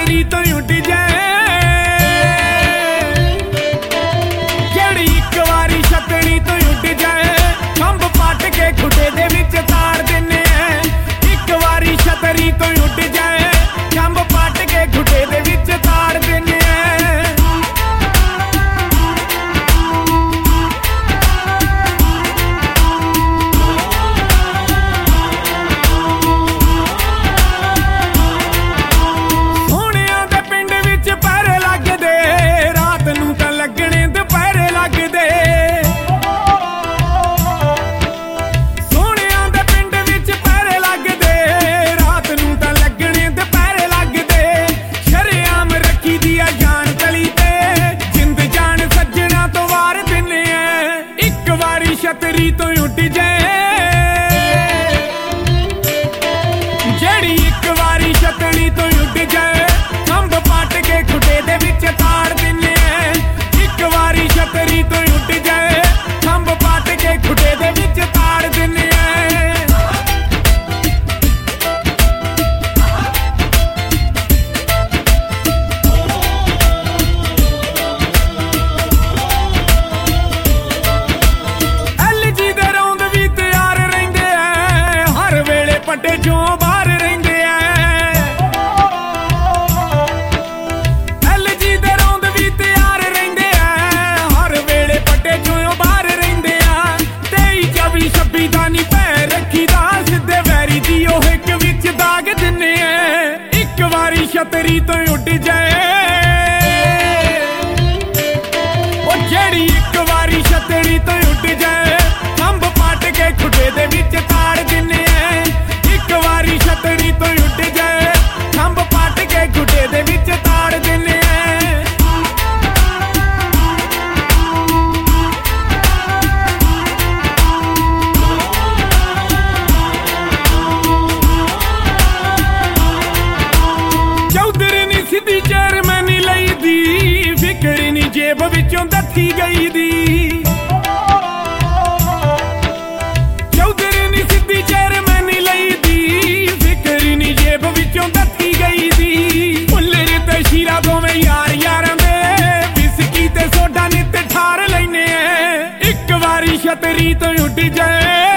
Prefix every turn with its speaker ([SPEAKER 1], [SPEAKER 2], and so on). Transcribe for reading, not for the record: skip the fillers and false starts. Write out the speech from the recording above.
[SPEAKER 1] ਛਤਰੀ ਤੋਂ ਉੱਡ ਜਾਏ, ਜਿਹੜੀ ਇੱਕ ਵਾਰੀ ਛਤਰੀ ਤੋਂ ਉੱਡ ਜਾਏ, ਖੰਭ ਪੱਟ ਕੇ ਖੁੱਡੇ ਦੇ ਵਿੱਚ ਤਾੜ ਦਿੰਨੇ ਐ। ਇੱਕ ਵਾਰੀ ਛਤਰੀ ਤੋਂ ਉੱਡ ਜਾਏ, ਖੰਭ ਪੱਟ ਕੇ ਖੁੱਡੇ ਦੇ ਵਿੱਚ ਤਾੜ ਦਿੰਨੇ ਐ। ਸੋਹਣਿਆਂ ਦੇ ਪਿੰਡ ਵਿੱਚ ਪਹਿਰੇ ਲੱਗਦੇ, ਰਾਤ ਨੂੰ ਤਾਂ ਲੱਗਣੇ ਦੁਪਹਿਰੇ ਲੱਗਦੇ। ਸੋਹਣਿਆਂ ਦੇ ਪਿੰਡ ਵਿੱਚ ਪਹਿਰੇ ਲੱਗਦੇ, ਰਾਤ ਨੂੰ ਤਾਂ ਲੱਗਣੇ ਦੁਪਹਿਰੇ ਲੱਗਦੇ। ਸ਼ਰੇਆਮ ਰੱਖੀ ਦੀ ਆ ਜਾਨ ਤਲੀ ਤੇ, ਜਿੰਦ ਜਾਨ ਸੱਜਣਾ ਤੋਂ ਵਾਰ ਦਿੰਨੇ ਐ। ਇੱਕ ਵਾਰੀ ਛਤਰੀ ਤੋਂ ਉੱਡ ਜਾਏ, ਜਿਹੜੀ ਇੱਕ ਵਾਰੀ ਛਤਰੀ ਤੋਂ ਉੱਡ ਜਾਏ, ਖੰਭ ਪੱਟ ਕੇ ਖੁੱਡੇ ਦੇ ਵਿੱਚ ਤਾੜ ਦਿੰਨੇ ਐ। ਇੱਕ ਵਾਰੀ ਛਤਰੀ ਤੋਂ ਉੱਡ ਜਾਏ, ਖੰਭ ਪੱਟ ਕੇ ਖੁੱਡੇ ਦੇ ਵਿੱਚ ਤਾੜ ਦਿੰਨੇ ਐ। LG ਦੇ ਰੌਂਦ ਵੀ ਤਿਆਰ ਰਹਿੰਦੇ ਐ, ਹਰ ਵੇਲੇ ਪੱਟੇ ਚੋਂ ਬਾਹਰ ਰਹਿੰਦੇ ਐ। LG ਦੇ ਰੌਂਦ ਵੀ ਤਿਆਰ ਰਹਿੰਦੇ ਐ, ਹਰ ਵੇਲੇ ਪੱਟੇ ਚੋਂ ਬਾਹਰ ਰਹਿੰਦੇ ਆ। 23 24 26 ਦਾ ਨੀ ਪੈ ਰੱਖੀਦਾ, ਸਿੱਧੇ ਵੈਰੀ ਦੀ ਉਹ ਇੱਕ ਵਿੱਚ ਦਾਗ ਦਿੰਨੇ ਐ। ਇੱਕ ਵਾਰੀ ਛਤਰੀ ਤੋਂ ਉੱਡ ਜਾਏ, ਉਹ ਜਿਹੜੀ ਇੱਕ ਵਾਰੀ ਛਤਰੀ ਤੋਂ ਉੱਡ ਜਾਏ, ਖੰਭ ਪੱਟ ਕੇ ਖੁੱਡੇ ਦੇ ਵਿੱਚ ਤਾੜ ਦਿੰਨੇ ਐ। ਇੱਕ ਵਾਰੀ ਛਤਰੀ ਤੋਂ ਉੱਡ ਜਾਏ, ਖੰਭ ਪੱਟ ਕੇ ਖੁੱਡੇ ਦੇ ਵਿੱਚ ਤਾੜ ਦਿੰਨੇ ਐ। ਚੌਧਰੀ ਨੀ ਸਿੱਧੀ ਚੇਅਰਮੈਨ ਨੀ ਲਈ ਦੀ, ਫਿਕਰ ਨੀ ਜੇਬ ਵਿੱਚੋਂ ਦੱਥੀ ਗਈ ਦੀ। ਚੌਧਰੀ ਨੀ ਸਿੱਧੀ ਚੇਅਰਮੈਨ ਨੀ ਲਈ ਦੀ, ਫਿਕਰ ਨੀ ਜੇਬ ਵਿੱਚੋਂ ਦੱਥੀ ਗਈ ਦੀ। ਭੁੱਲਰ ਤੇ ਸ਼ੀਰਾ ਦੋਵੇਂ ਯਾਰ ਯਾਰਾਂ ਦੇ, ਵਿਸਕੀ ਤੇ ਸੋਡਾ ਨਿੱਤ ਠਾਰ ਲੈਨੇ ਐ। ਇੱਕ ਵਾਰੀ ਛਤਰੀ ਤੋਂ ਉੱਡ ਜਾਏ,